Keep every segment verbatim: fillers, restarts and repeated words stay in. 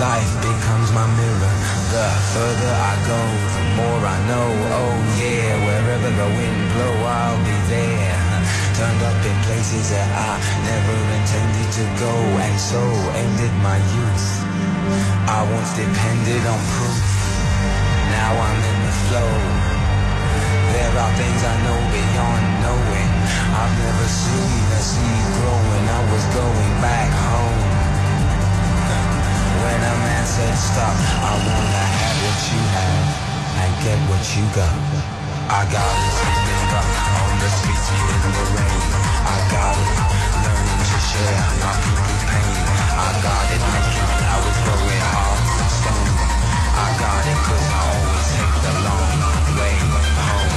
life becomes my mirror. The further I go, the more I know. Oh yeah, wherever the wind blow, I'll be there. Turned up in places that I never intended to go, and so ended my youth. I once depended on proof, now I'm in the flow. There are things I know beyond knowing. I've never seen a seed growing. I was going back home. When a man said stop, I wanna have what you have and get what you got. I got it sitting up on the streets in the rain. I got it learning to share my people's pain. I got it making flowers growing hard from stone. I got it cause I always take the long way home.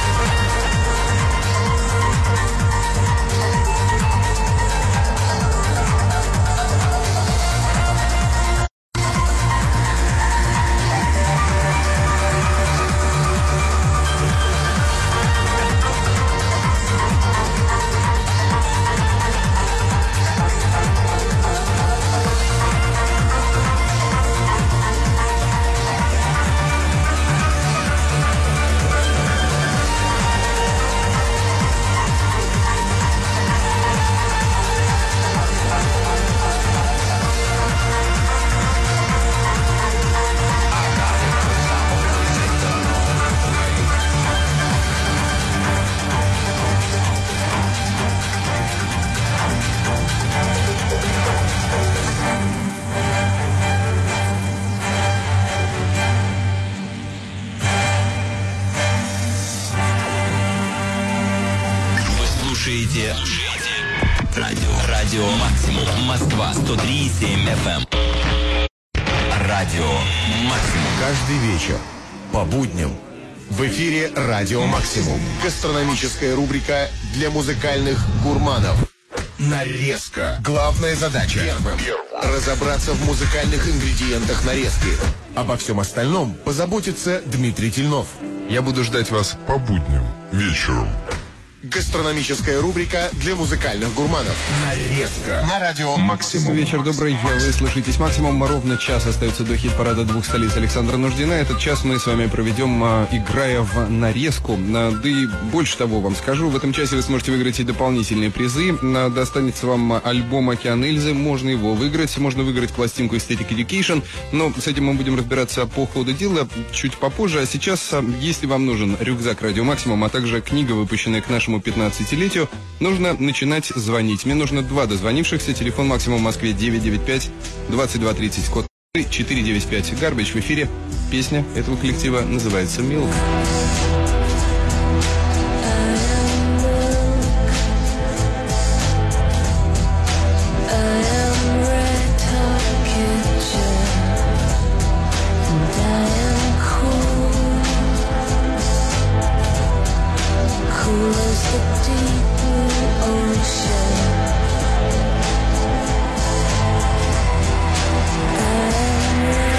Радио, радио Максимум, Москва, сто три и семь эф эм. Радио Максимум. Каждый вечер по будням в эфире Радио Максимум. Гастрономическая рубрика для музыкальных гурманов. Нарезка. Главная задача – разобраться в музыкальных ингредиентах нарезки. Обо всем остальном позаботится Дмитрий Тельнов. Я буду ждать вас по будням вечером. Гастрономическая рубрика для музыкальных гурманов. Нарезка. На радио Максимум. Вечер добрый. Вы слушаете Максимум. Ровно час остается до хит-парада двух столиц Александра Нуждина. Этот час мы с вами проведем, играя в нарезку. Да и больше того вам скажу. В этом часе вы сможете выиграть и дополнительные призы. Достанется вам альбом «Океан Эльзы». Можно его выиграть. Можно выиграть пластинку Aesthetic Education. Но с этим мы будем разбираться по ходу дела чуть попозже. А сейчас, если вам нужен рюкзак Радио Максимум, а также книга, выпущенная к нашему пятнадцатилетию, нужно начинать звонить. Мне нужно два дозвонившихся. Телефон Максимум в Москве девять девять пять двадцать два тридцать, код четыре девять пять. Гарбич в эфире. Песня этого коллектива называется «Milk».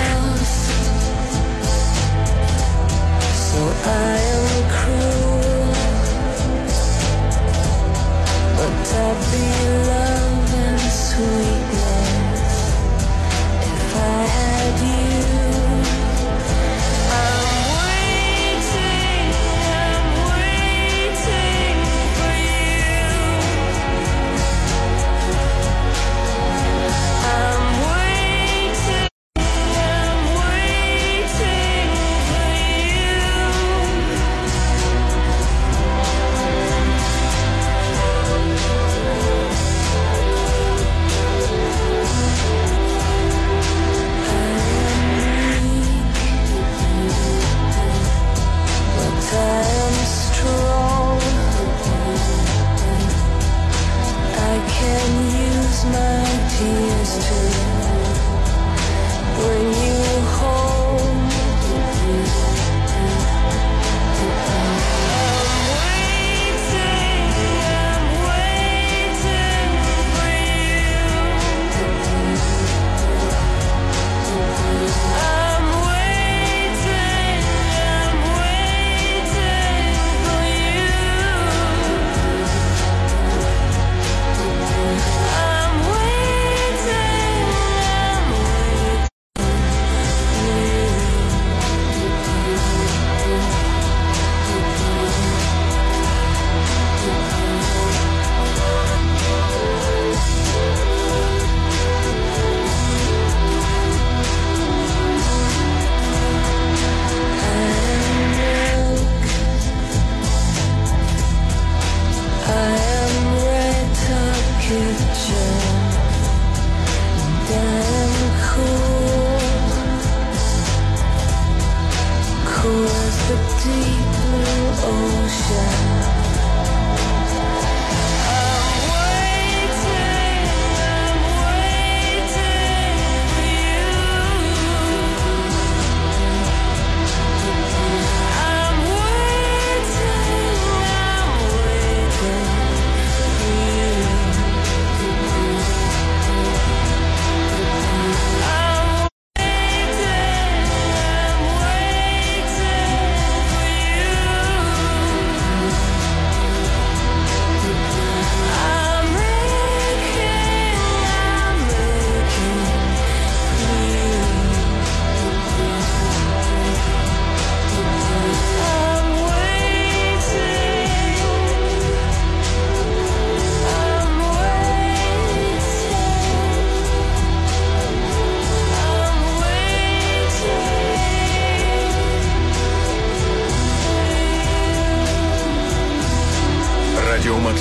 I am cruel.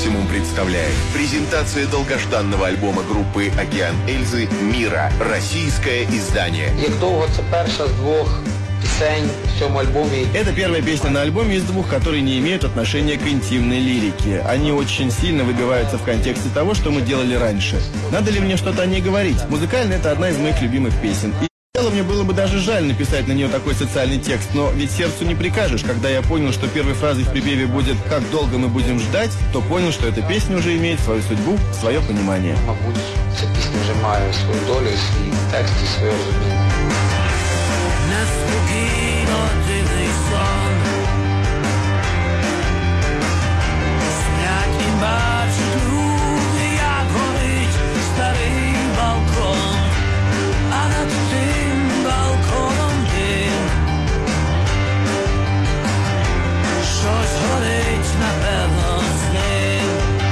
Максимум представляет презентация долгожданного альбома группы «Океан Эльзы» «Мира». Российское издание. Як довго це перша з двох пісень в цьому альбомі? Это первая песня на альбоме из двух, которые не имеют отношения к интимной лирике. Они очень сильно выбиваются в контексте того, что мы делали раньше. Надо ли мне что-то о ней говорить? Музыкально это одна из моих любимых песен. И мне было бы даже жаль написать на нее такой социальный текст, но ведь сердцу не прикажешь. Когда я понял, что первой фразой в припеве будет «Как долго мы будем ждать», то понял, что эта песня уже имеет свою судьбу, свое понимание. Мабуть, ця пісня вже має свою долю, свій текст і своє розуміння. Неспокійно дивний сон, сплять і бачать люди, як горить старий балкон, а над тим балконом дим. Щось горить, напевно, з ним.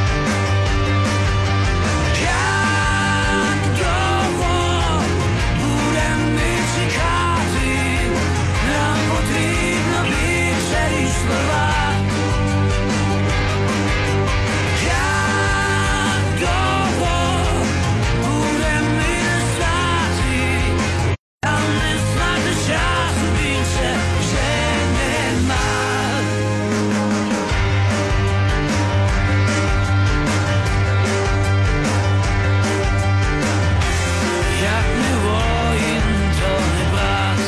Як довго будем ми чекати, нам потрібно більше ніж слова. Як довго будем ми не знати, нам не знати часу більше вже нема. Як не воїн, то не брат.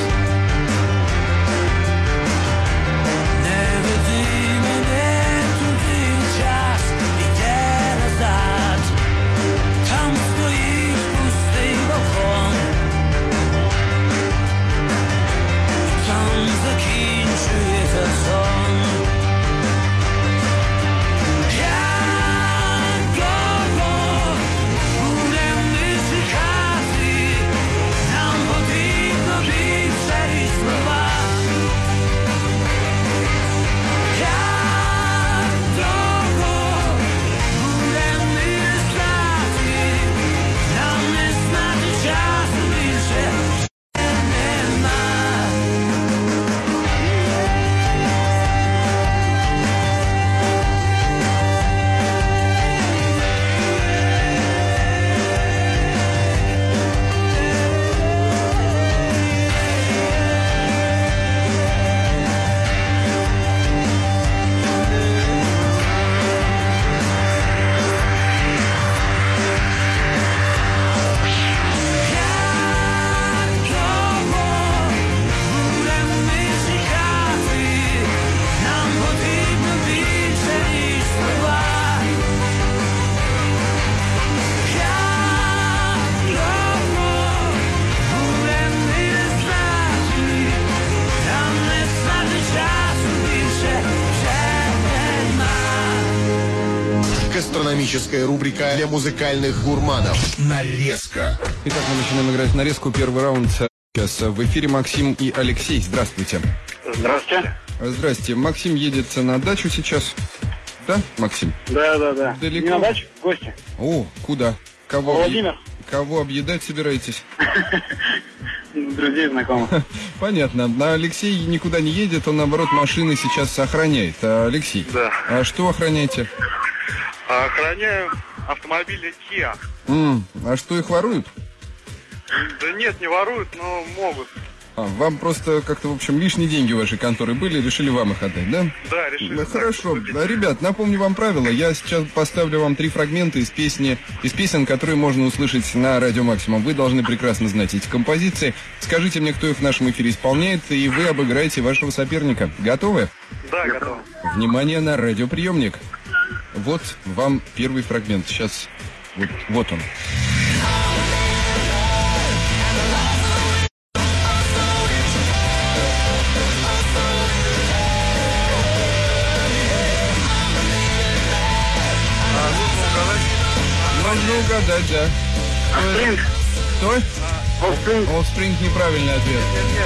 Не веди мене туди, час іде назад. Там стоїть пустий балкон, там закінчується сон. Як довго будем ми чекати, нам потрібно більше ніж слова. Як довго будем ми не знати, нам не знати часу більше вже нема. Як довго будем ми чекати, нам потрібно більше ніж слова. Як довго будем ми не знати, нам не знати часу більше вже нема. Гастрономическая рубрика для музыкальных гурманов. Нарезка. Итак, мы начинаем играть в нарезку. Первый раунд сейчас в эфире Максим и Алексей. Здравствуйте. Здравствуйте. Здрасте. Максим едет на дачу сейчас. Да, Максим? Да, да, да. Далеко? Не на дачу, в гости. О, куда? Кого, Владимир. объ- Кого объедать собираетесь? Друзей, знакомых. Понятно. А Алексей никуда не едет, он, наоборот, машины сейчас охраняет. А, Алексей? Да. А что охраняете? Охраняю автомобили Kia. М, а что, их воруют? Да нет, не воруют, но могут. А, вам просто как-то, в общем, лишние деньги у вашей конторы были, решили вам их отдать, да? Да, решили. Да, хорошо. А, ребят, напомню вам правила. Я сейчас поставлю вам три фрагмента из песни, из песен, которые можно услышать на Радио Максимум. Вы должны прекрасно знать эти композиции. Скажите мне, кто их в нашем эфире исполняет, и вы обыграете вашего соперника. Готовы? Да, готов. Внимание на радиоприемник. Вот вам первый фрагмент. Сейчас вот, вот он. Можно угадать, да. Offspring. Что? Offspring. Offspring неправильный ответ. Нет, нет.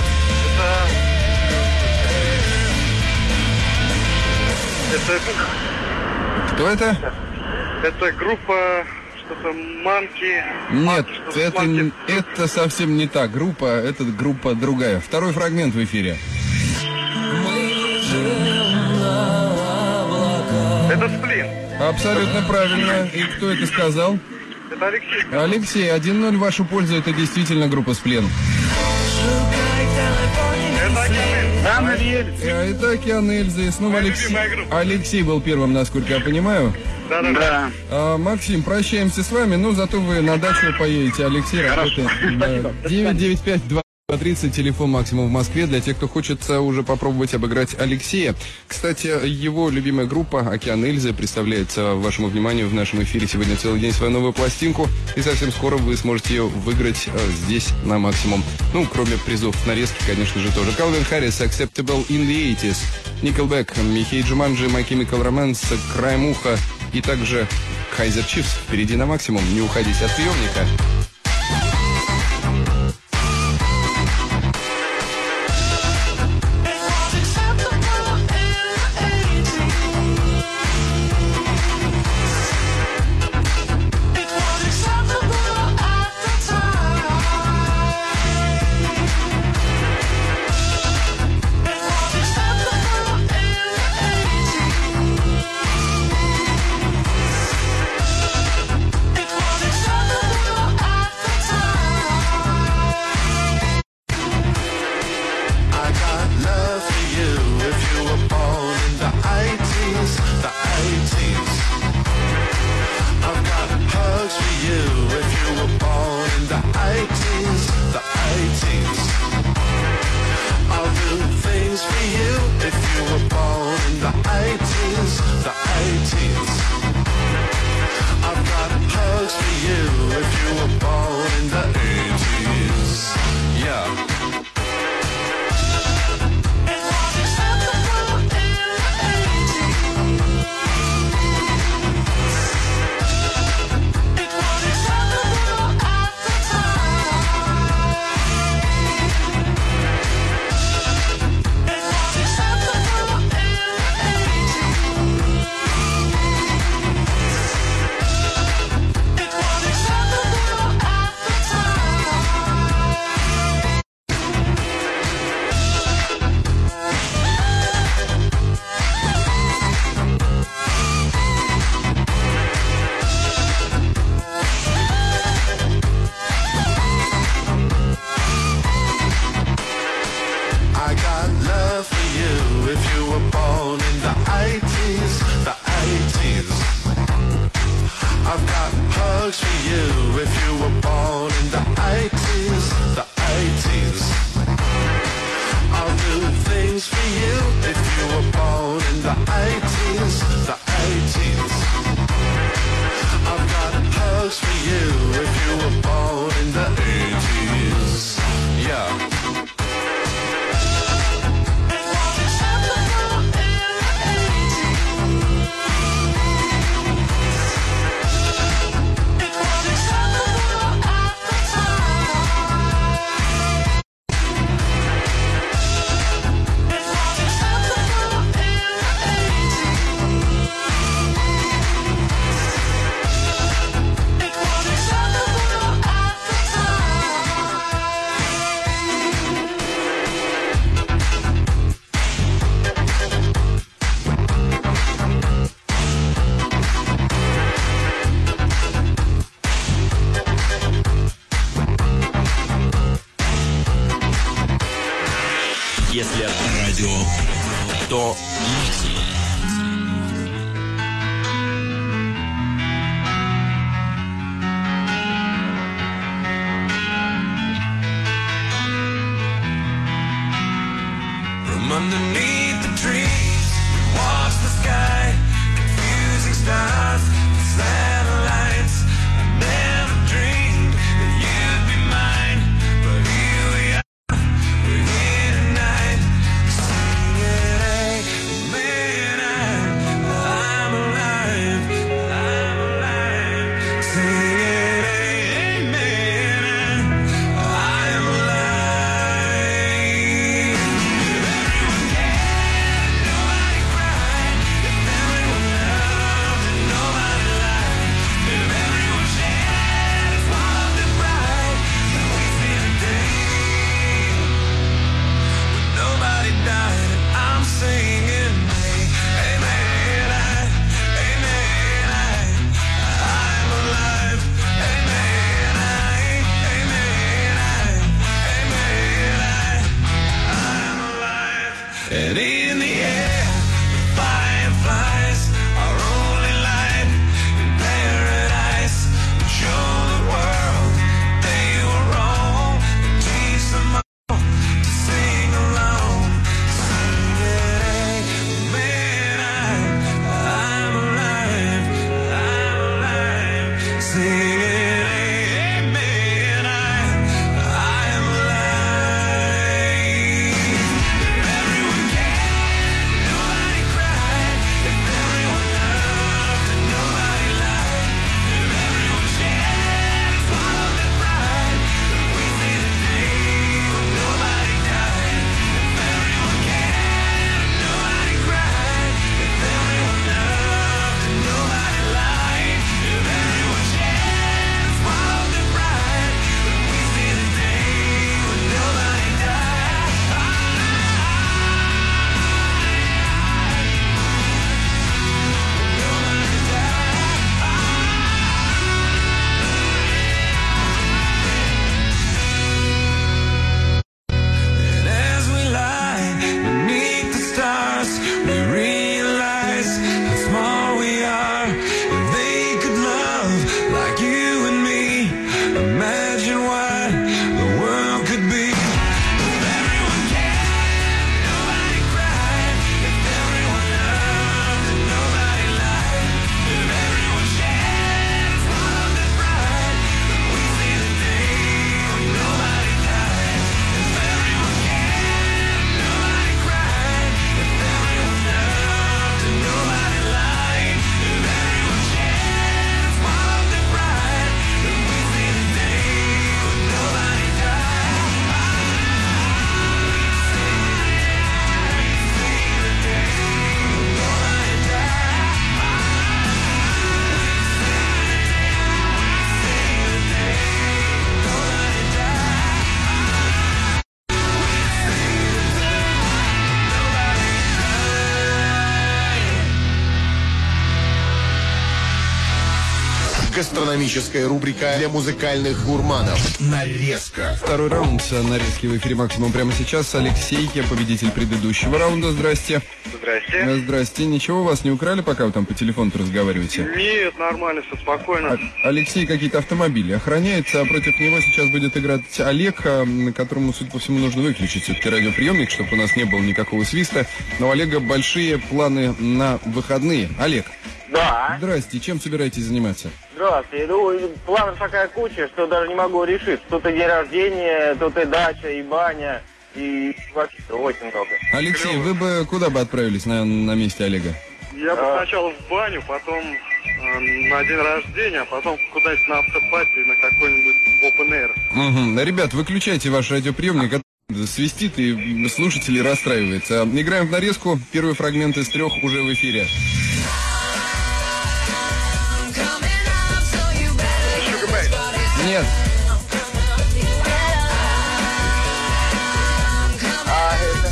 Это... Это... Кто это? Это группа... Что-то Манки. Нет, что-то это, Monkey. это совсем не та группа, это группа другая. Второй фрагмент в эфире. Это Сплин. Абсолютно правильно. И кто это сказал? Это Алексей. Алексей, один ноль в вашу пользу. Это действительно группа «Сплен». Это Океан Эльзы. А это «Океан Эльзы». Снова Алексей. Алексей был первым, насколько я понимаю. Да, да, да. А, Максим, прощаемся с вами. Ну, зато вы на дачу поедете. Алексей работает. девять девять пять два тридцать, телефон «Максимум» в Москве, для тех, кто хочет уже попробовать обыграть Алексея. Кстати, его любимая группа «Океан Эльзы» представляет вашему вниманию в нашем эфире сегодня целый день свою новую пластинку, и совсем скоро вы сможете ее выиграть здесь на «Максимум». Ну, кроме призов нарезки, конечно же, тоже. Калвин Харрис, «Acceptable in the eighties», Nickelback, Михей Джуманджи, My Chemical Romance, «Краем уха» и также Kaiser Chiefs. Впереди на «Максимум». Не уходите от приемника. Если радио, то «Максимум». From underneath the trees, watch the sky, confusing stars, satellites. I never dreamed that you'd be mine, but here we are, we're here tonight, singing amen. I'm alive, I'm alive, singing amen. I'm alive. Everyone cared, nobody cried. Everyone loved and nobody lied. Гастрономическая рубрика для музыкальных гурманов. Нарезка. Второй раунд нарезки в эфире «Максимум» прямо сейчас. Алексей, я победитель предыдущего раунда. Здрасте. Здрасте. Здрасте. Ничего вас не украли, пока вы там по телефону разговариваете? Нет, нормально, все спокойно. А- Алексей какие-то автомобили охраняется, а против него сейчас будет играть Олег, которому, судя по всему, нужно выключить все-таки радиоприемник, чтобы у нас не было никакого свиста. Но у Олега большие планы на выходные. Олег. Да. Здрасте. Чем собираетесь заниматься? Здравствуйте. Ну, планов такая куча, что даже не могу решить. Тут и день рождения, тут и дача, и баня, и вообще очень много. Алексей, вы бы куда бы отправились на, на месте Олега? Я бы А. сначала в баню, потом э, на день рождения, а потом куда-нибудь на автопати, на какой-нибудь open air. Угу. Ребят, выключайте ваш радиоприемник, а то свистит и слушатели расстраивается. Играем в нарезку. Первый фрагмент из трех уже в эфире. Нет. А это...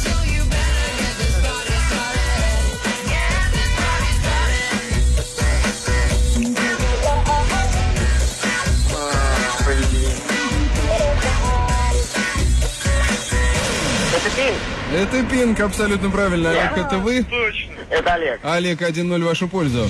А, блин. Это Пинк? Это Пинк, абсолютно правильно. Олег, это вы? Точно. Это Олег. Олег, один ноль в вашу пользу.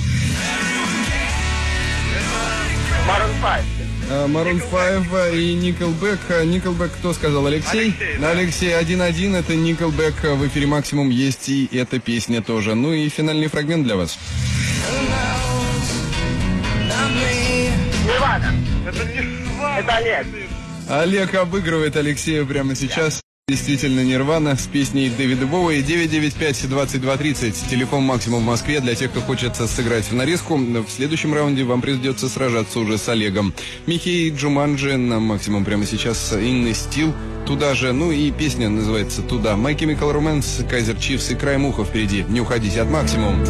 Марун пять. Maroon пять и Nickelback. Nickelback кто сказал? Алексей? Алексей, да. Алексей, один-один, это Nickelback. В эфире «Максимум» есть и эта песня тоже. Ну и финальный фрагмент для вас. Нирвана. Это не Это Олег. Олег обыгрывает Алексея прямо сейчас. Действительно, Нирвана с песней Дэвида Боуи. девять девять пять двадцать два тридцать. Телефон «Максимум» в Москве для тех, кто хочет сыграть в нарезку. В следующем раунде вам придется сражаться уже с Олегом. Михей Джуманджи на «Максимум» прямо сейчас. Инны Стил туда же. Ну и песня называется «Туда». My Chemical Romance, Kaiser Chiefs и Краем уха впереди. Не уходите от «Максимум».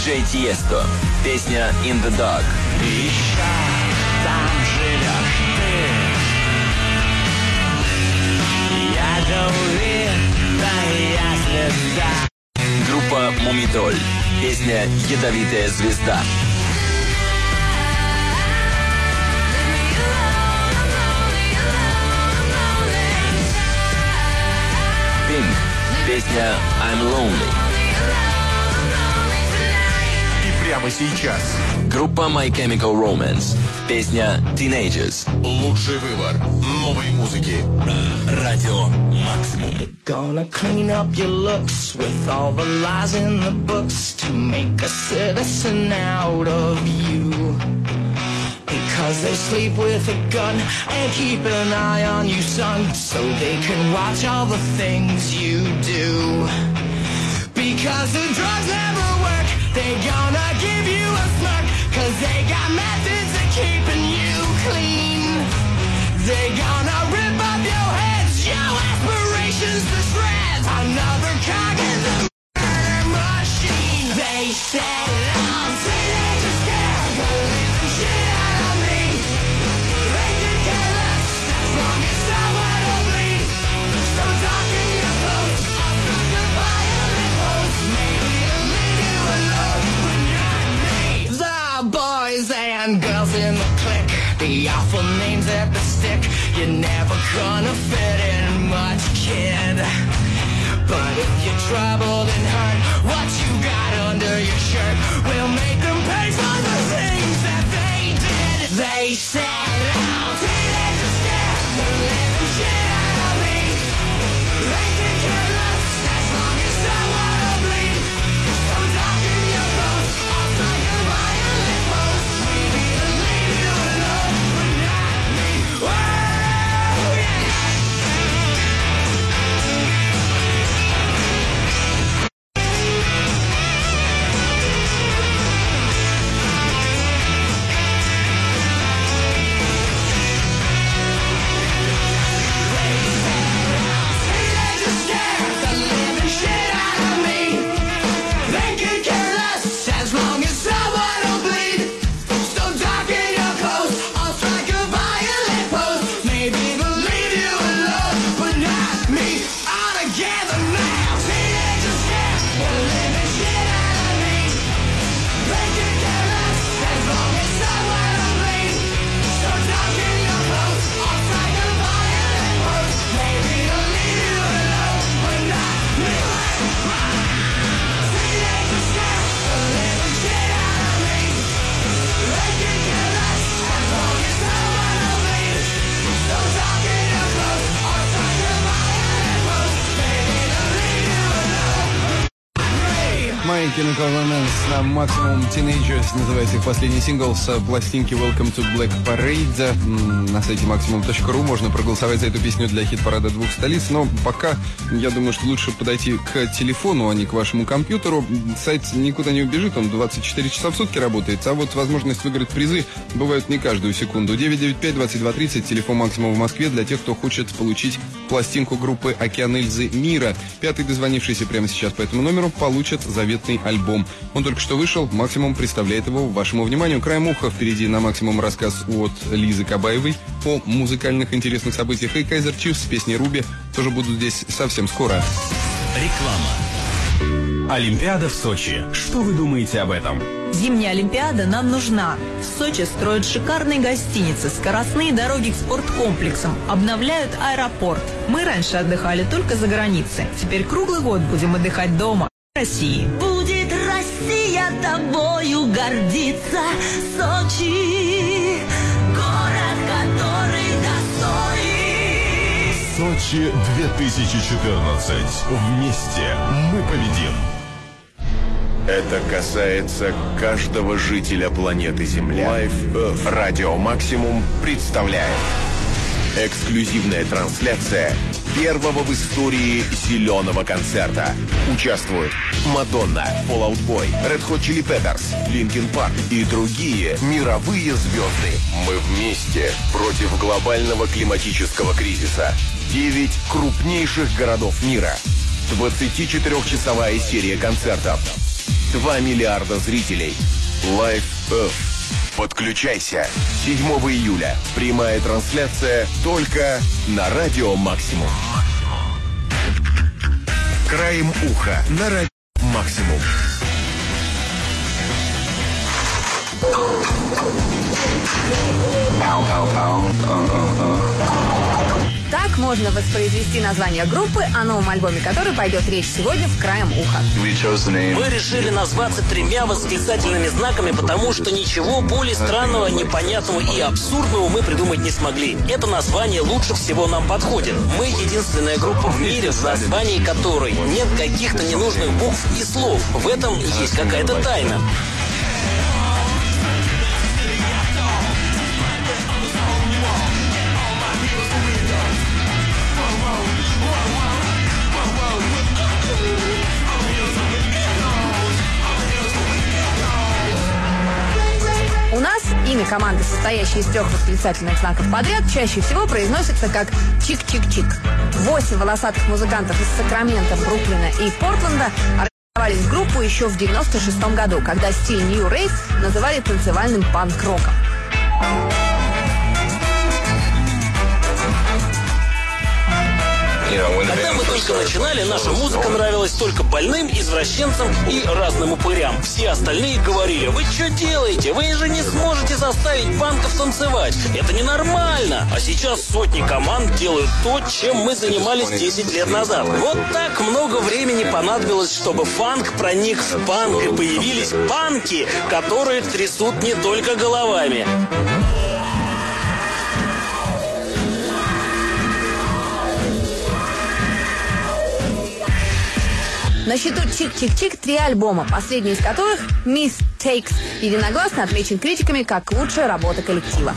диджей Тиесто. Песня «In the Dark». Еще там живешь ты. Я увидная звезда. Группа «Мумитроль». Песня «Ядовитая звезда». Pink. Песня «I'm Lonely». И прямо сейчас Группа My Chemical Romance. Песня «Teenagers». лучший выбор новой музыки. Радио Максимум. Gonna clean up your looks with all the lies in the books to make a citizen out of you. Because they sleep with a gun and keep an eye on you, son, so they can watch all the things you do. Because the drugs never work, they gonna give you a smirk, cause they got methods of keeping you clean. They gonna rip up your heads, your aspirations to shreds. Another cog in the murder machine. They said I'm teenagers scared, the living shit out of me. They could care less as long as someone will bleed. So dark in your clothes, I'll throw your violent pose. Maybe I'll leave you alone, but not me. The boys and girls in the clique, the awful names that the stick. You're never gonna fit in much, kid. But if you're troubled and hurt, what you got under your shirt will make them pay for the things that they did. They said, I'm teenagers scared, they're living shit out of me. They can care less as long as someone will bleed. So dark in your clothes, I'll strike a violent pose. Maybe I'll leave you alone, but not me. Whoa, yeah. My Chemical Romance на максимум. Teenagers называется их последний сингл с пластинки Welcome to Black Parade. На сайте максимум точка ру можно проголосовать за эту песню для хит-парада двух столиц. Но пока, я думаю, что лучше подойти к телефону, а не к вашему компьютеру. Сайт никуда не убежит, он двадцать четыре часа в сутки работает. А вот возможность выиграть призы бывает не каждую секунду. девять девять пять двадцать два тридцать, телефон максимум в Москве для тех, кто хочет получить пластинку группы «Океан Эльзы» «Мира». Пятый дозвонившийся прямо сейчас по этому номеру получит заветный альбом. Он только что вышел, максимум представляет его вашему вниманию. Краем уха впереди на максимум рассказ от Лизы Кабаевой о музыкальных интересных событиях. И Kaiser Chiefs с песней «Руби» тоже будут здесь совсем скоро. Реклама. Олимпиада в Сочи. Что вы думаете об этом? Зимняя Олимпиада нам нужна. В Сочи строят шикарные гостиницы, скоростные дороги к спорткомплексам, обновляют аэропорт. Мы раньше отдыхали только за границей. Теперь круглый год будем отдыхать дома. В России. Будет Россия тобою гордиться. Сочи, город, который достоин. Сочи две тысячи четырнадцать. Вместе мы победим. Это касается каждого жителя планеты Земля. Life Earth. Радио Максимум представляет эксклюзивная трансляция первого в истории зеленого концерта. Участвуют Мадонна, Fall Out Boy, Red Hot Chili Peppers, Linkin Park и другие мировые звезды. Мы вместе против глобального климатического кризиса. Девять крупнейших городов мира. двадцатичетырехчасовая серия концертов. два миллиарда зрителей. Live Earth. Подключайся. седьмого июля. Прямая трансляция только на Радио Максимум. Краем уха на Радио Максимум. Так можно воспроизвести название группы, о новом альбоме которой пойдет речь сегодня в «Краем уха». Мы решили назваться тремя восклицательными знаками, потому что ничего более странного, непонятного и абсурдного мы придумать не смогли. Это название лучше всего нам подходит. Мы единственная группа в мире, в названии которой нет каких-то ненужных букв и слов. В этом есть какая-то тайна. У нас имя команды, состоящей из трех восклицательных знаков подряд, чаще всего произносится как «чик-чик-чик». Восемь волосатых музыкантов из Сакрамента, Бруклина и Портленда организовались в группу еще в девяносто шестом году, когда стиль New Rave называли танцевальным панк-роком. Когда мы только начинали, наша музыка нравилась только больным, извращенцам и разным упырям. Все остальные говорили: вы что делаете? Вы же не сможете заставить панков танцевать. Это ненормально. А сейчас сотни команд делают то, чем мы занимались десять лет назад. Вот так много времени понадобилось, чтобы фанк проник в панк, и появились панки, которые трясут не только головами. На счету «Чик-чик-чик» три альбома, последний из которых «Mistakes» единогласно отмечен критиками как лучшая работа коллектива.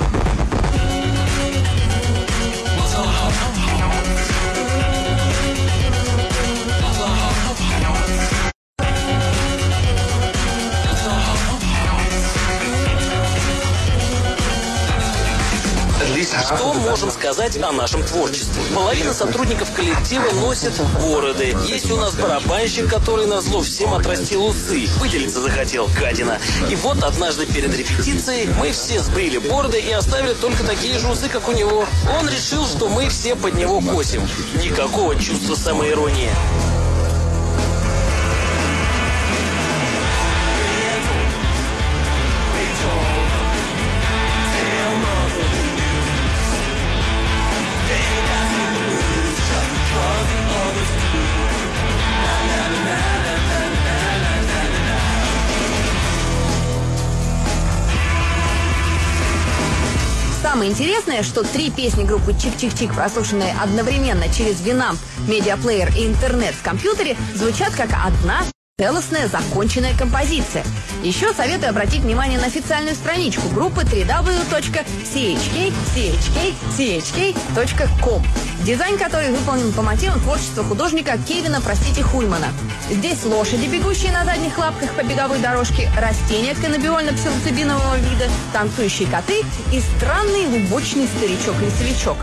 Что можем сказать о нашем творчестве? Половина сотрудников коллектива носит бороды. Есть у нас барабанщик, который назло всем отрастил усы. Выделиться захотел, гадина. И вот однажды перед репетицией мы все сбрили бороды и оставили только такие же усы, как у него. Он решил, что мы все под него косим. Никакого чувства самоиронии. Самое интересное, что три песни группы «Чик-чик-чик», прослушанные одновременно через Winamp, медиаплеер и интернет в компьютере, звучат как одна целостная законченная композиция. Еще советую обратить внимание на официальную страничку группы дабл ю дабл ю дабл ю точка си эйч кей си эйч кей си эйч кей точка ком, дизайн которой выполнен по мотивам творчества художника Кевина, простите, Хульмана. Здесь лошади, бегущие на задних лапках по беговой дорожке, растения каннабиольно-псилоцибинового вида, танцующие коты и странный лубочный старичок-лесовичок.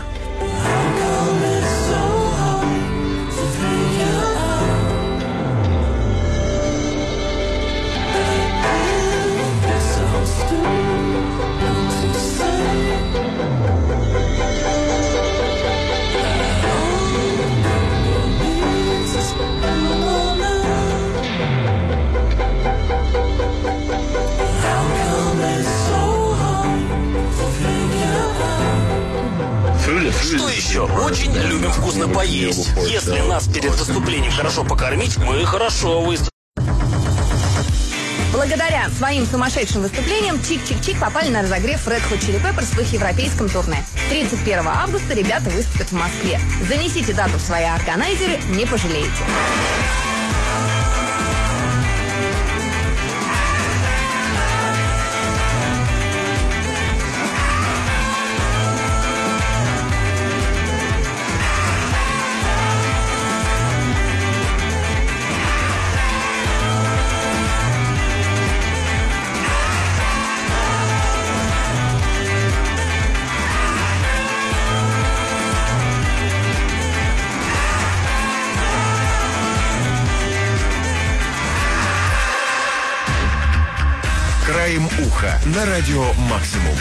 Что еще? Очень любим вкусно поесть. Если нас перед выступлением хорошо покормить, мы хорошо выступим. Благодаря своим сумасшедшим выступлениям Чик-Чик-Чик попали на разогрев Red Hot Chili Peppers в их европейском турне. тридцать первого августа ребята выступят в Москве. Занесите дату в свои органайзеры, не пожалеете. Краем уха на радио «Максимум».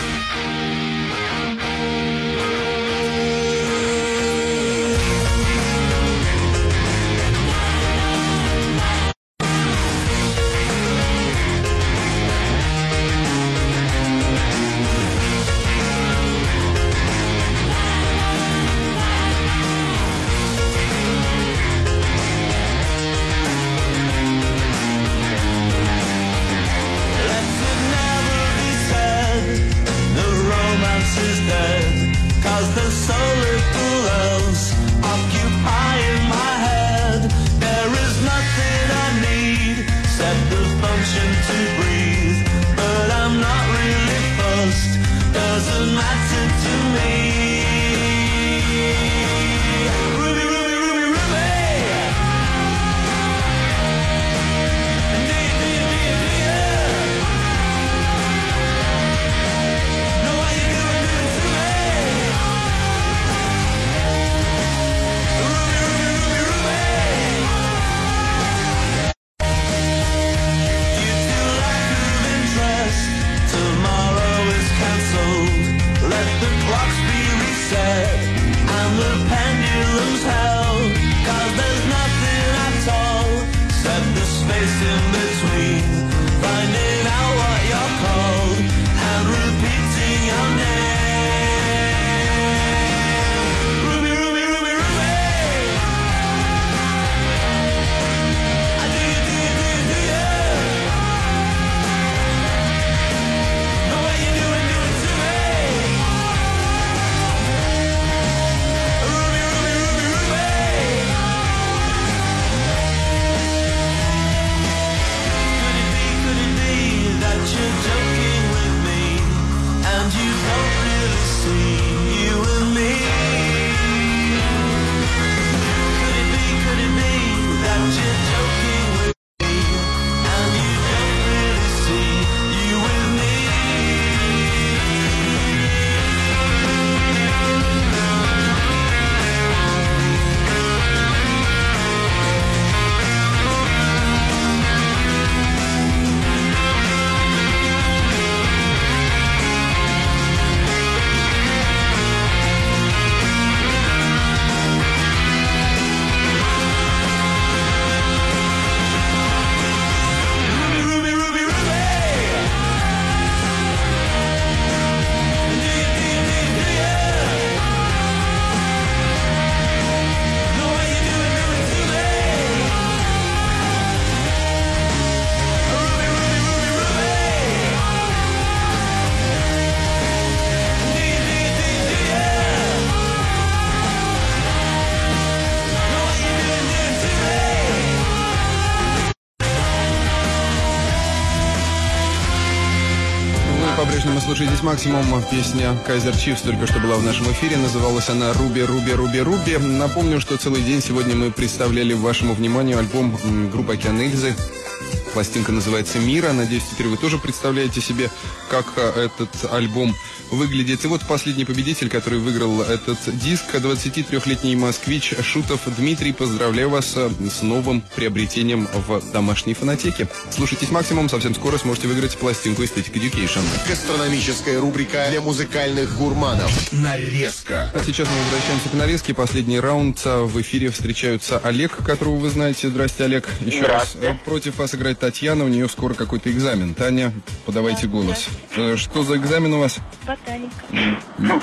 По-прежнему слушаетесь «Максимум». Песня «Кайзер Чифс» только что была в нашем эфире. Называлась она «Руби, Руби, Руби, Руби». Напомню, что целый день сегодня мы представляли вашему вниманию альбом группы «Океан Эльзы». Пластинка называется «Мира». Надеюсь, теперь вы тоже представляете себе, как этот альбом выглядит. И вот последний победитель, который выиграл этот диск, двадцатитрёхлетний москвич Шутов Дмитрий. Поздравляю вас с новым приобретением в домашней фонотеке. Слушайтесь «Максимум». Совсем скоро сможете выиграть пластинку Aesthetic Education. Гастрономическая рубрика для музыкальных гурманов. Нарезка. А сейчас мы возвращаемся к нарезке. Последний раунд. В эфире встречаются Олег, которого вы знаете. Здрасте, Олег. Еще раз. Против вас играет Татьяна. У нее скоро какой-то экзамен. Таня, подавайте голос. Что за экзамен у вас? Ботаника. Ну,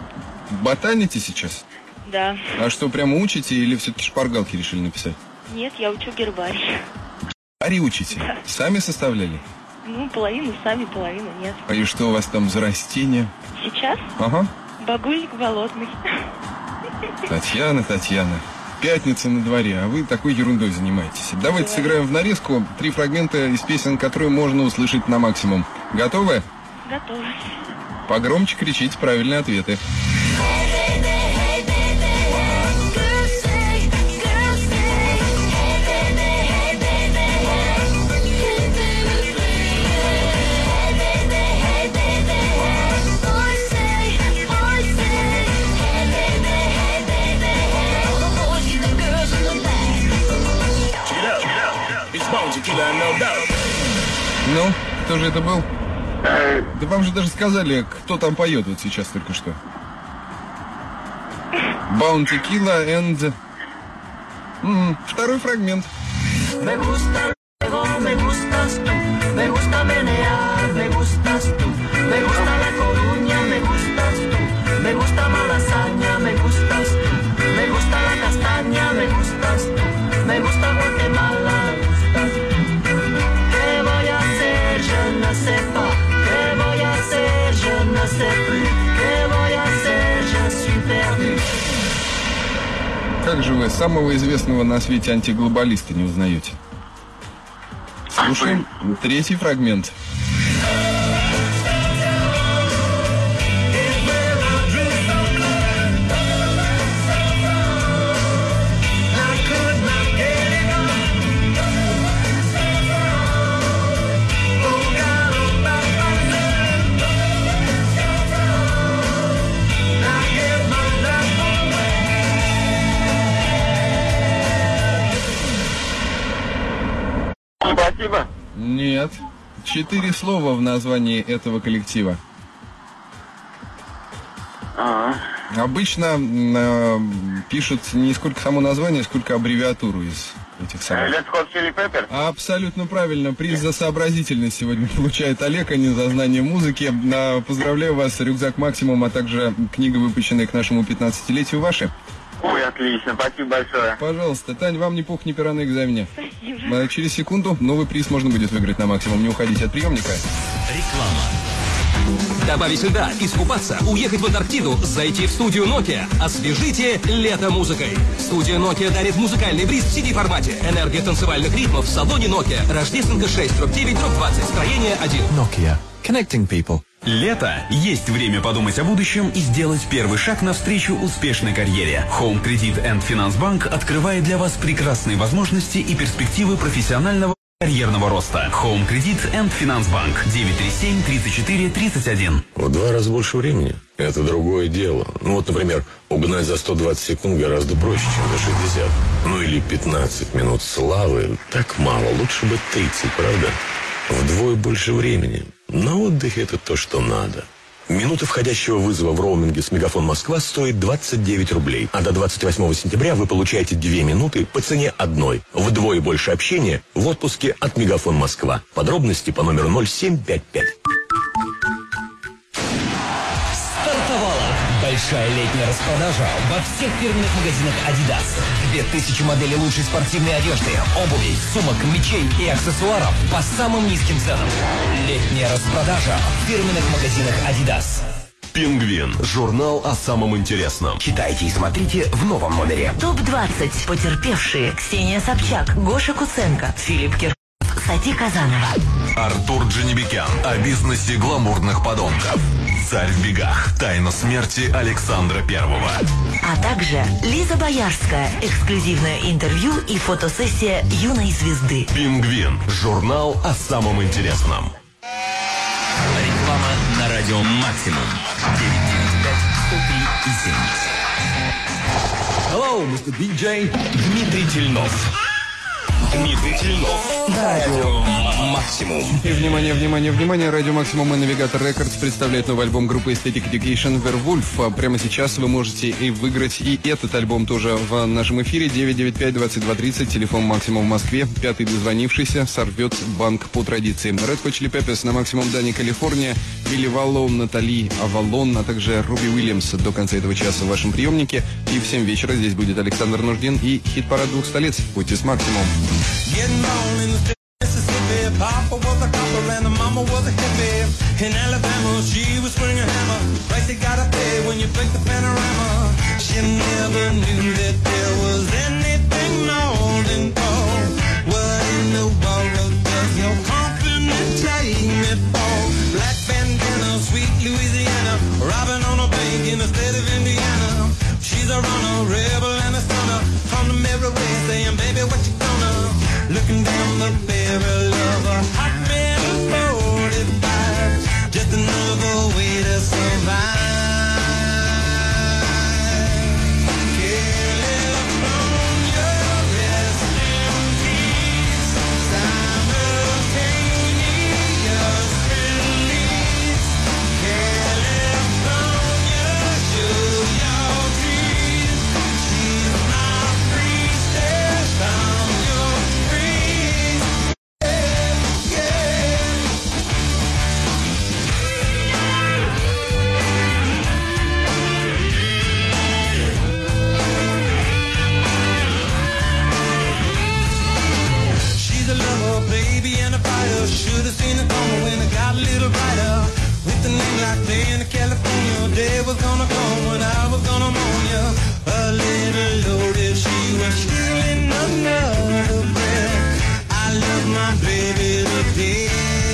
ботаните сейчас? Да. А что, прямо учите или все-таки шпаргалки решили написать? Нет, я учу гербарий. Гербарий учите? Да. Сами составляли? Ну, половину сами, половину нет. А и что у вас там за растения? Сейчас? Ага. Багульник болотный. Татьяна, Татьяна. Пятница на дворе, а вы такой ерундой занимаетесь. Давайте сыграем в нарезку три фрагмента из песен, которые можно услышать на максимум. Готовы? Готовы. Погромче кричите правильные ответы. Ну, Кто же это был? Да вам же даже сказали, кто там поет вот сейчас только что. Bounty Killa and... М-м, второй фрагмент. Me gusta luego, me gustas tú, me gusta menear, me gustas tú, me gusta La Coruña, me gustas tú, me gusta Malasaña, me gustas tú, me gusta la castaña, me gustas tú, me gusta Guatemala, me gustas tú. ¿Qué voy a hacer? Je ne sais pas. ¿Qué voy a hacer? Je ne sais plus. ¿Qué voy a hacer? Je suis perdu. Как же вы самого известного на свете антиглобалиста не узнаете? Слушаем третий фрагмент. Спасибо. Нет. Четыре слова в названии этого коллектива. А-а. Обычно э, пишут не сколько само название, сколько аббревиатуру из этих самых. Let's Hot Chili Pepper. Абсолютно правильно. Приз за сообразительность сегодня получает Олег, а не за знание музыки. А, поздравляю вас, рюкзак «Максимум», а также книга, выпущенная к нашему пятнадцатилетию, ваши. Ой, отлично, спасибо большое. Пожалуйста, Тань, вам ни пух, ни пера на экзамене. Спасибо. А через секунду новый приз можно будет выиграть на «Максимум». Не уходите от приемника. Реклама. Добавить льда, искупаться, уехать в Антарктиду, зайти в студию Nokia. Освежите лето музыкой. Студия Nokia дарит музыкальный бриз в си ди-формате. Энергия танцевальных ритмов в салоне Nokia. Рождественка шесть, дробь девять, дробь двадцать, строение один. Nokia. Connecting people. Лето. Есть время подумать о будущем и сделать первый шаг навстречу успешной карьере. Home Credit and Finance Bank открывает для вас прекрасные возможности и перспективы профессионального карьерного роста. Home Credit and Finance Bank. девять три семь тридцать четыре тридцать один. В два раза больше времени. Это другое дело. Ну вот, например, угнать за сто двадцать секунд гораздо проще, чем за шестьдесят. Ну или пятнадцать минут славы. Так мало. Лучше бы тридцать, правда? Вдвое больше времени. На отдыхе это то, что надо. Минута входящего вызова в роуминге с Мегафон Москва стоит двадцать девять рублей. А до двадцать восьмого сентября вы получаете две минуты по цене одной. Вдвое больше общения в отпуске от Мегафон Москва. Подробности по номеру ноль семь пять пять. Стартовала большая летняя распродажа во всех фирменных магазинах Adidas. Две тысячи моделей лучшей спортивной одежды, обуви, сумок, мечей и аксессуаров по самым низким ценам. Летняя распродажа в фирменных магазинах Adidas. Пингвин. Журнал о самом интересном. Читайте и смотрите в новом номере. топ двадцать. Потерпевшие. Ксения Собчак, Гоша Куценко, Филипп Киркоров, Сати Казанова. Артур Джанибекян. О бизнесе гламурных подонков. Царь в бегах. Тайна смерти Александра Первого. А также Лиза Боярская. Эксклюзивное интервью и фотосессия юной звезды. Пингвин. Журнал о самом интересном. Реклама на радио «Максимум». девять девять пять сто три и семь. Hello, мистер Диджей Дмитрий Тельнов. Дмитрий Тельнов. Радио «Максимум». И внимание, внимание, внимание. Радио «Максимум» и Навигатор Рекордс представляет новый альбом группы Aesthetic Education Werewolf. Прямо сейчас вы можете и выиграть и этот альбом тоже в нашем эфире. девять девять пять двадцать два тридцать, телефон «Максимум» в Москве. Пятый дозвонившийся сорвет банк по традиции. Red Hot Chili Peppers на «Максимум» Дани, Калифорния. Билли Валлоу, Натали Авалон, а также Руби Уильямс до конца этого часа в вашем приемнике. И в семь вечера здесь будет Александр Нуждин и хит-парад двух столиц. Будьте с «Максимум». Getting on in the Mississippi. Papa was a copper and the mama was a hippie. In Alabama, she was swinging a hammer. Price you gotta pay when you break the panorama. She never knew that there was anything more than gold. What in the world does your compliment take me for? Black bandana, sweet Louisiana, robbing on a bank in the state of Indiana. She's a runner, rebel and a stunner. From the mirror way saying, baby, what you gonna? Looking down the barrel of a hot metal forty-five. Just another way to survive. Yeah, little She's a lover, baby, and a fighter. Should have seen it coming when it got a little brighter. With a name like Day in California, day was gonna come when I was gonna mourn you. A little loaded, she was stealing another breath. I love my baby today.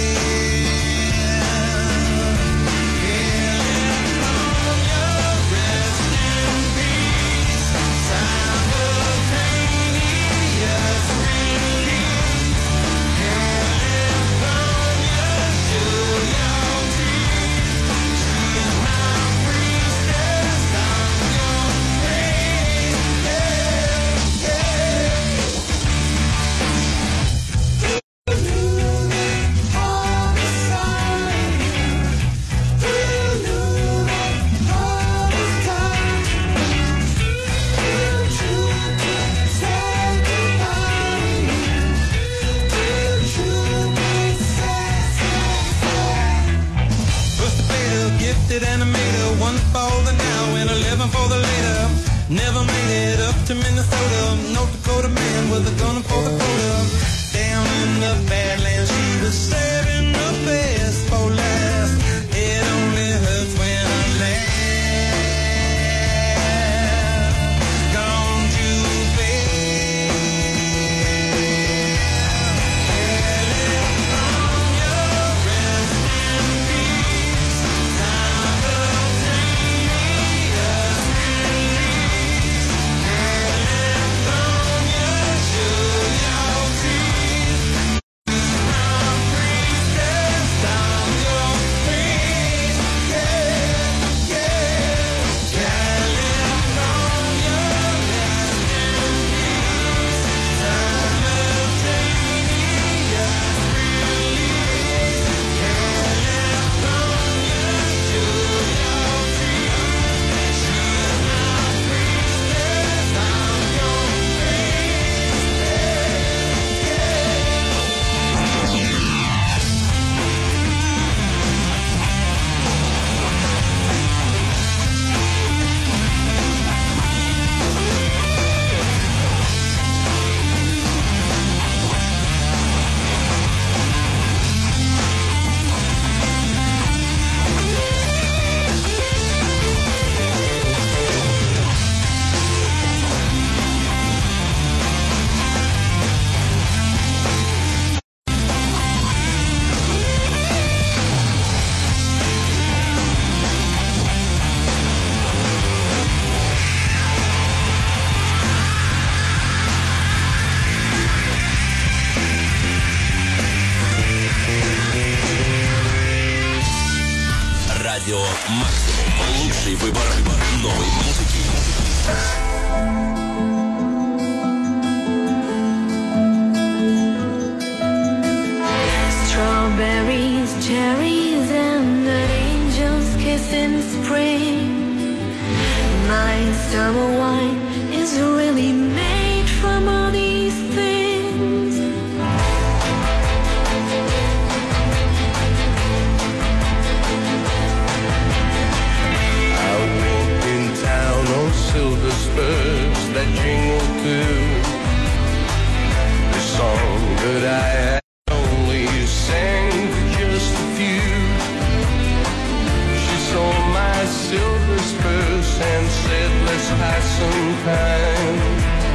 Animator, one for the now and eleven for the later. Never made it up to Minnesota. North Dakota man with a gun for the quota. Down in the Badlands, she was saving the best for last. It only hurts when I laugh. Gone too fast. California, rest in peace. Радио Максимум. Лучший выбор новой музыки. Strawberries, cherries, and an angel's kiss in spring. My summer wine is really made from all these things. I walked in town on silver spurs that jingle too. The song that I had only sang for just a few. She saw my silver spurs and said, let's pass some time.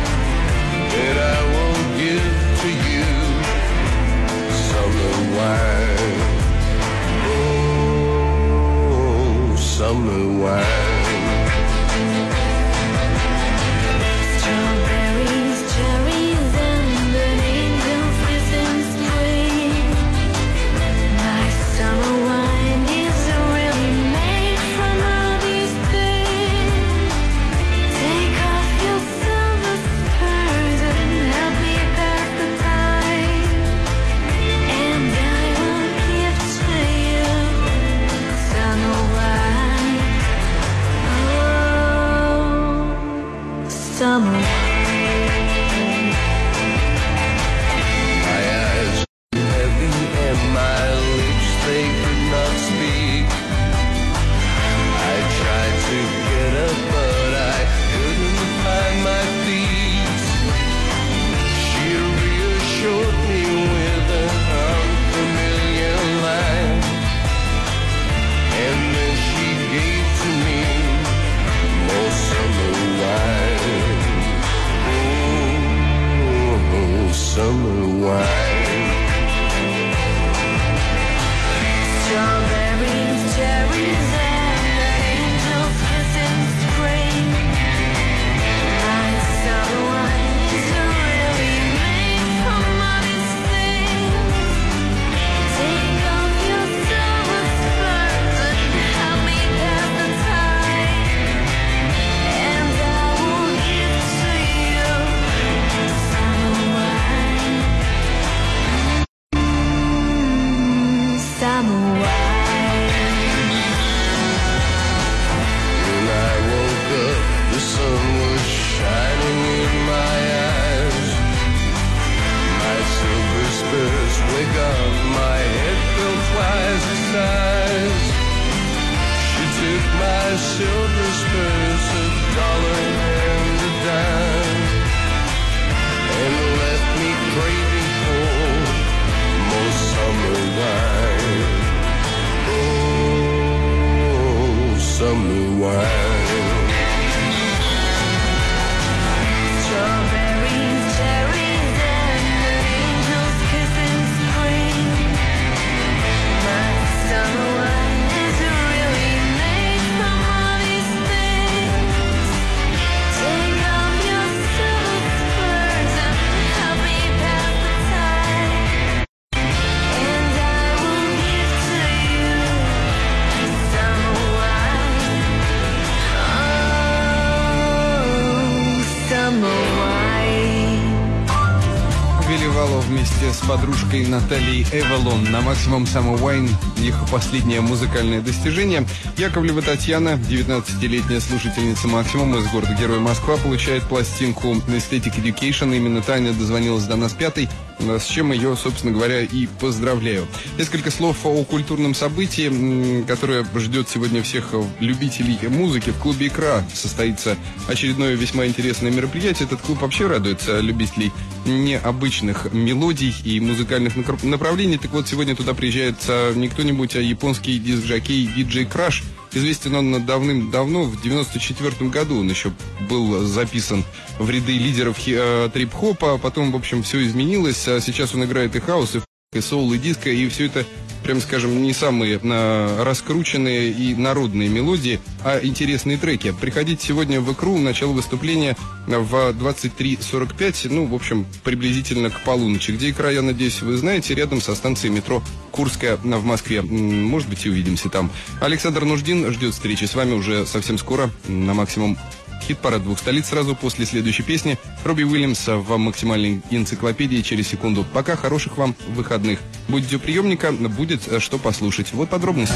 вместе с подружкой Натальей Эвалон. На максимум Summer Wine их последнее музыкальное достижение. Яковлева Татьяна, девятнадцатилетняя слушательница Максимум из города-героя Москва, получает пластинку Aesthetic Education. Именно Таня дозвонилась до нас пятой, с чем ее, собственно говоря, и поздравляю. Несколько слов о культурном событии, которое ждет сегодня всех любителей музыки. В клубе «Икра» состоится очередное весьма интересное мероприятие. Этот клуб вообще радуется любителей необычных мелодий и музыкальных направлений. Так вот, сегодня туда приезжает не кто-нибудь, а японский диск-жокей диджей Краш. Известен он давным-давно, в девяносто четвёртом году он еще был записан в ряды лидеров э, трип-хопа, потом, в общем, все изменилось. А сейчас он играет и хаус, и, и соул, и диско, и все это, прям скажем, не самые а, раскрученные и народные мелодии, а интересные треки. Приходите сегодня в «Икру», начало выступления в двадцать три сорок пять, ну, в общем, приблизительно к полуночи. Где «Икра», я надеюсь, вы знаете, рядом со станцией метро Курская в Москве. Может быть, и увидимся там. Александр Нуждин ждет встречи с вами уже совсем скоро на максимум. Хит-парад двух столиц сразу после следующей песни. Робби Уильямс в максимальной энциклопедии через секунду. Пока, хороших вам выходных. Будете у приемника, будет что послушать. Вот подробности.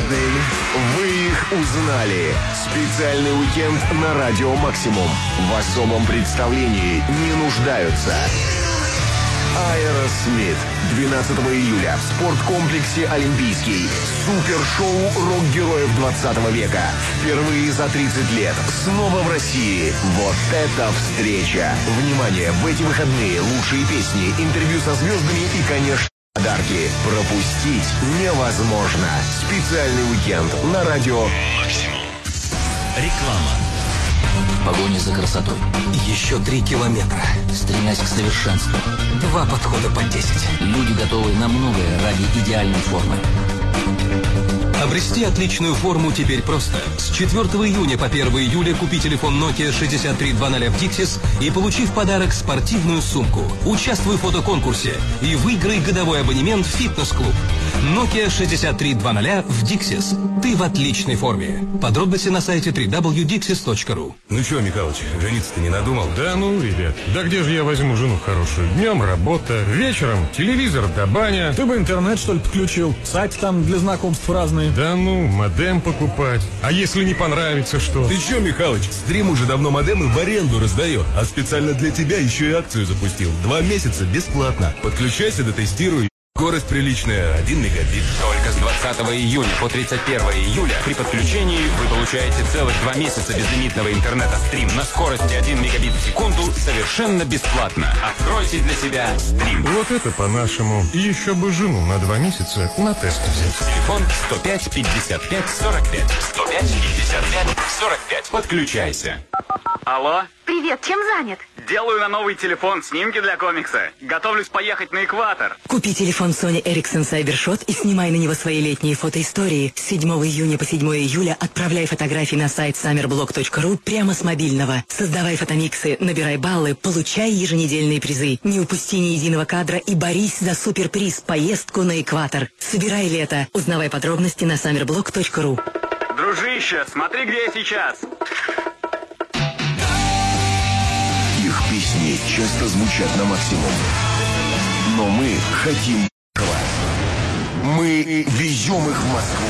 Вы их узнали. Специальный уикенд на Радио Максимум. В особом представлении не нуждаются. Аэросмит. двенадцатого июля в спорткомплексе «Олимпийский». Супершоу рок-героев двадцатого века. Впервые за тридцать лет. Снова в России. Вот это встреча! Внимание! В эти выходные лучшие песни, интервью со звездами и, конечно, подарки. Пропустить невозможно. Специальный уикенд на Радио Максимум. Реклама. В погоне за красотой. Еще три километра. Стремясь к совершенству. Два подхода по десять. Люди готовы на многое ради идеальной формы. Обрести отличную форму теперь просто. С четвёртого июня по первого июля купи телефон Nokia шестьдесят три двадцать в Dixis и получи в подарок спортивную сумку. Участвуй в фотоконкурсе и выиграй годовой абонемент в фитнес-клуб. Nokia шестьдесят три двадцать в Dixis. Ты в отличной форме. Подробности на сайте дабл ю дабл ю дабл ю точка dixis точка ру. Ну что, Михалыч, жениться-то не надумал? Да ну, ребят, да где же я возьму жену хорошую? Днем работа, вечером телевизор да баня. Ты бы интернет, что ли, подключил? Сайты там для знакомств разные. Да ну, модем покупать. А если не понравится, что? Ты что, Михалыч, Стрим уже давно модемы в аренду раздает. А специально для тебя еще и акцию запустил. Два месяца бесплатно. Подключайся, дотестируй. Скорость приличная, один мегабит. Только с двадцатого июня по тридцать первого июля при подключении вы получаете целых два месяца безлимитного интернета стрим на скорости один мегабит в секунду совершенно бесплатно. Откройте для себя стрим. Вот это по-нашему. И еще бы жену на два месяца на тест взять. Телефон сто пять пятьдесят пять сорок пять. сто пять пятьдесят пять сорок пять. Подключайся. Алло? Привет, чем занят? Делаю на новый телефон снимки для комикса. Готовлюсь поехать на экватор. Купи телефон Sony Ericsson Cybershot и снимай на него свои летние фотоистории. С седьмого июня по седьмого июля отправляй фотографии на сайт саммерблог точка ру прямо с мобильного. Создавай фотомиксы, набирай баллы, получай еженедельные призы. Не упусти ни единого кадра и борись за суперприз – поездку на экватор. Собирай лето. Узнавай подробности на саммерблог точка ру. Дружище, смотри, где я сейчас. Их песни часто звучат на максимум. Но мы хотим этого. Мы везем их в Москву.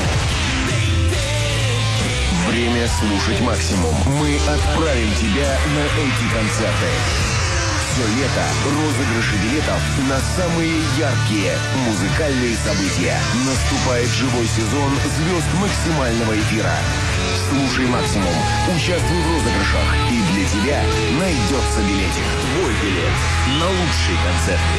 Время слушать максимум. Мы отправим тебя на эти концерты. Все лето розыгрыши билетов на самые яркие музыкальные события. Наступает живой сезон звезд максимального эфира. Слушай максимум, участвуй в розыгрышах, и для тебя найдется билетик. Твой билет на лучшие концерты.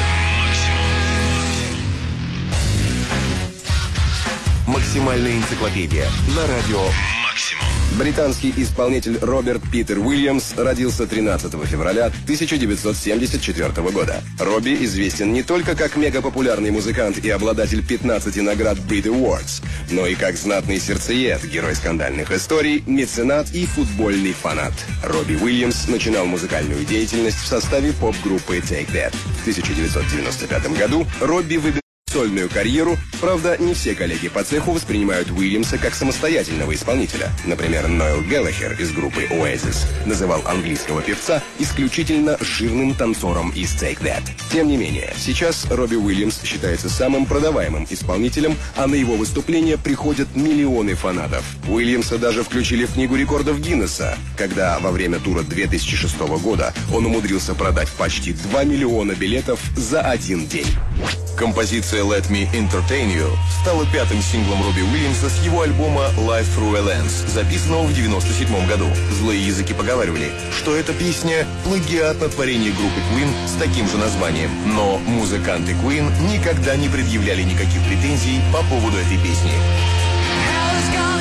Максимальная энциклопедия на радио Максимум. Британский исполнитель Роберт Питер Уильямс родился тринадцатого февраля тысяча девятьсот семьдесят четвёртого года. Робби известен не только как мегапопулярный музыкант и обладатель пятнадцати наград Brit Awards, но и как знатный сердцеед, герой скандальных историй, меценат и футбольный фанат. Робби Уильямс начинал музыкальную деятельность в составе поп-группы Take That. В тысяча девятьсот девяносто пятом году Робби выбил сольную карьеру, правда, не все коллеги по цеху воспринимают Уильямса как самостоятельного исполнителя. Например, Ноэл Гэллахер из группы Oasis называл английского певца исключительно жирным танцором из Take That. Тем не менее, сейчас Робби Уильямс считается самым продаваемым исполнителем, а на его выступления приходят миллионы фанатов. Уильямса даже включили в книгу рекордов Гиннесса, когда во время тура две тысячи шестого года он умудрился продать почти два миллиона билетов за один день. Композиция «Let Me Entertain You» стала пятым синглом Робби Уильямса с его альбома «Life Through a Lens», записанного в девяносто седьмом году. Злые языки поговаривали, что эта песня – плагиат на творение группы Queen с таким же названием. Но музыканты Queen никогда не предъявляли никаких претензий по поводу этой песни.